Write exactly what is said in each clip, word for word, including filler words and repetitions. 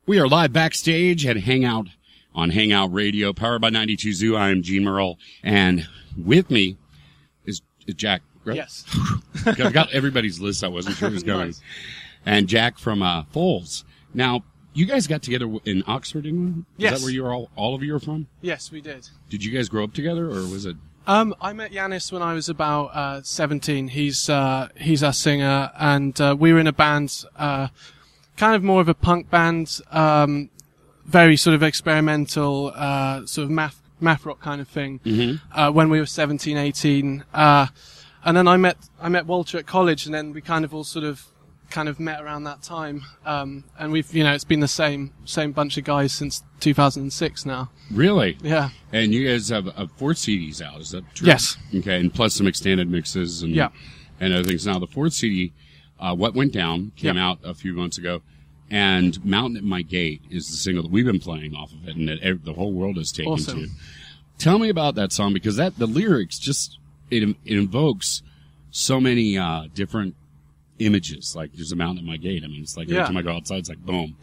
We are live backstage at Hangout on Hangout Radio, powered by ninety-two Zoo. I am Gene Merle, and with me is, is Jack. Right? Yes. I've got everybody's list. I wasn't sure who's going. Nice. And Jack from uh, Foals. Now, you guys got together in Oxford, England? Is yes. that where you are all, all of you are from? Yes, we did. Did you guys grow up together, or was it? Um, I met Yanis when I was about uh, seventeen. He's uh, he's our singer, and uh, we were in a band. Uh, Kind of more of a punk band, um, very sort of experimental, uh, sort of math, math rock kind of thing, mm-hmm. uh, when we were seventeen, eighteen. Uh, and then I met, I met Walter at college, and then we kind of all sort of, kind of met around that time. Um, and we've, you know, it's been the same, same bunch of guys since two thousand six now. Really? Yeah. And you guys have uh, four C Ds out, is that true? Yes. Okay, and plus some extended mixes and, yeah. and other things. Now, the fourth C D, Uh, What Went Down came yep. out a few months ago, and Mountain at My Gate is the single that we've been playing off of it, and that every, the whole world is taken awesome. to. Tell me about that song, because that the lyrics just it, it invokes so many uh, different images. Like there's a mountain at my gate. I mean, it's like every yeah. time I go outside, it's like boom.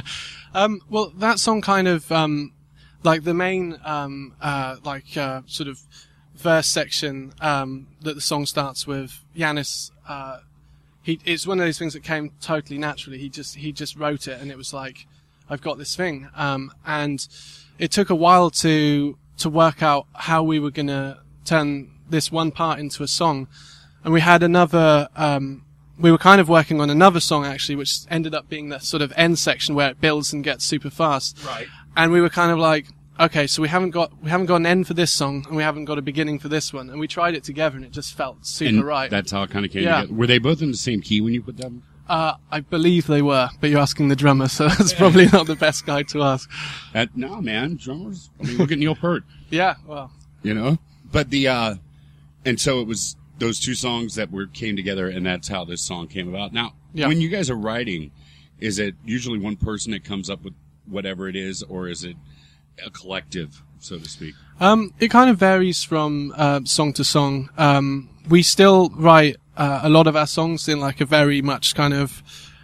um, well, that song kind of um, like the main um, uh, like uh, sort of verse section um, that the song starts with. Yanis. Uh, He, it's one of those things that came totally naturally. He just, he just wrote it, and it was like, I've got this thing. Um, and it took a while to, to work out how we were gonna turn this one part into a song. And we had another, um, we were kind of working on another song actually, which ended up being the sort of end section where it builds and gets super fast. Right. And we were kind of like, okay, so we haven't got we haven't got an end for this song, and we haven't got a beginning for this one, and we tried it together, and it just felt super and right. That's how it kind of came yeah. together. Were they both in the same key when you put them? Uh, I believe they were, but you're asking the drummer, so that's probably not the best guy to ask. That, no, man, drummers. I mean, look at Neil Peart. Yeah, well, you know, but the uh, and so it was those two songs that were came together, and that's how this song came about. Now, yeah. when you guys are writing, is it usually one person that comes up with whatever it is, or is it a collective, so to speak? Um, it kind of varies from uh, song to song. Um, we still write uh, a lot of our songs in like a very much kind of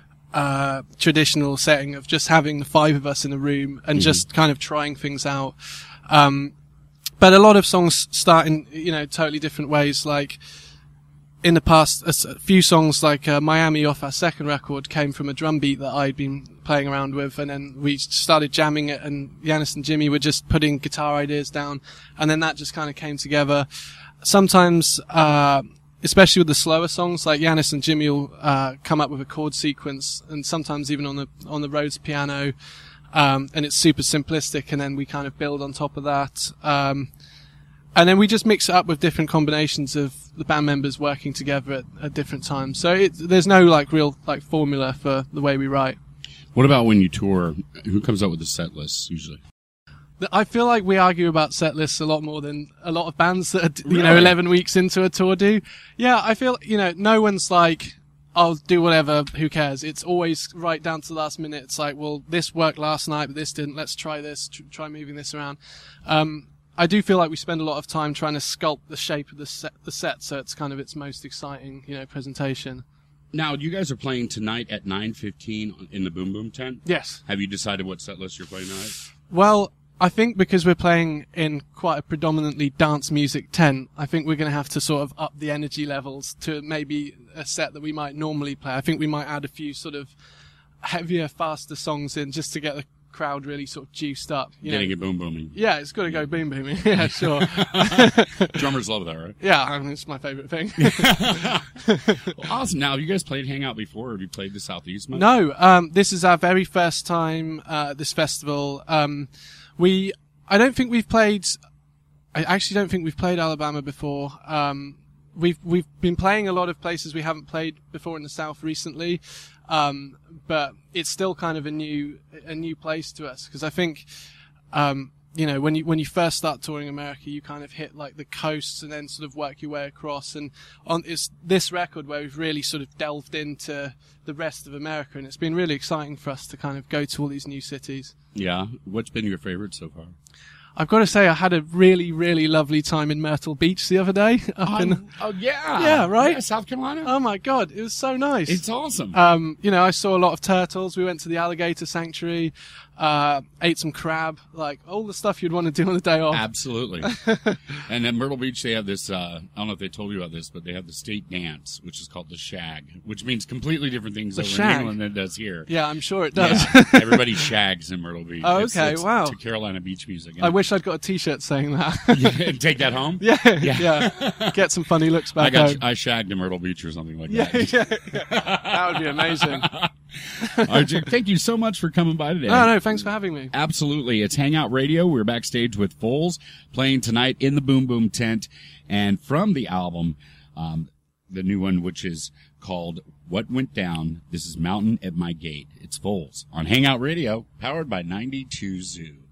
uh, traditional setting of just having the five of us in a room and mm-hmm. just kind of trying things out. Um, but a lot of songs start in, you know, totally different ways. Like in the past, a few songs like uh, Miami off our second record came from a drum beat that I'd been playing around with, and then we started jamming it, and Yanis and Jimmy were just putting guitar ideas down, and then that just kind of came together. Sometimes, uh, especially with the slower songs, like Yanis and Jimmy will uh, come up with a chord sequence, and sometimes even on the on the Rhodes piano, um, and it's super simplistic, and then we kind of build on top of that. Um, And then we just mix it up with different combinations of the band members working together at, at different times. So it, there's no like real like formula for the way we write. What about when you tour? Who comes up with the set lists usually? I feel like we argue about set lists a lot more than a lot of bands that are, you really? know, eleven weeks into a tour do. Yeah, I feel, you know, no one's like, I'll do whatever, who cares? It's always right down to the last minute. It's like, well, this worked last night, but this didn't. Let's try this, try moving this around. Um, I do feel like we spend a lot of time trying to sculpt the shape of the set, the set, so it's kind of its most exciting, you know, presentation. Now, you guys are playing tonight at nine fifteen in the Boom Boom tent? Yes. Have you decided what set list you're playing tonight? Well, I think because we're playing in quite a predominantly dance music tent, I think we're going to have to sort of up the energy levels to maybe a set that we might normally play. I think we might add a few sort of heavier, faster songs in just to get the crowd really sort of juiced up. You Getting know. it boom booming. Yeah, it's got to go boom booming. Yeah, sure. Drummers love that, right? Yeah, I mean, it's my favorite thing. Well, awesome. Now, have you guys played Hangout before, or have you played the Southeast much? No, um, this is our very first time uh, at this festival. Um, we, I don't think we've played. I actually don't think we've played Alabama before. Um, we've we've been playing a lot of places we haven't played before in the South recently. Um, but it's still kind of a new, a new place to us. Cause I think, um, you know, when you, when you first start touring America, you kind of hit like the coasts and then sort of work your way across. And on it's this record where we've really sort of delved into the rest of America. And it's been really exciting for us to kind of go to all these new cities. Yeah. What's been your favorite so far? I've got to say, I had a really, really lovely time in Myrtle Beach the other day. Up Um, in, oh yeah, Yeah, right? Yeah, South Carolina. oh my God, it was so nice. It's awesome. Um, you know, I saw a lot of turtles. We went to the alligator sanctuary, uh, ate some crab, like all the stuff you'd want to do on a day off. Absolutely. And at Myrtle Beach, they have this, uh, I don't know if they told you about this, but they have the state dance, which is called the shag, which means completely different things The over shag? in England than it does here. Yeah, I'm sure it does. Yeah. Everybody shags in Myrtle Beach. Oh, It's- okay, it's wow. To Carolina beach music. I wish I'd got a T-shirt saying that. Yeah, take that home? yeah, yeah, Get some funny looks back I got home. I shagged in Myrtle Beach or something like yeah, that. yeah, yeah. That would be amazing. All right, Jake, thank you so much for coming by today. No, no, thanks for having me. Absolutely. It's Hangout Radio. We're backstage with Foals playing tonight in the Boom Boom tent. And from the album, um, the new one, which is called What Went Down, this is Mountain at My Gate. It's Foals on Hangout Radio, powered by ninety-two Zoo.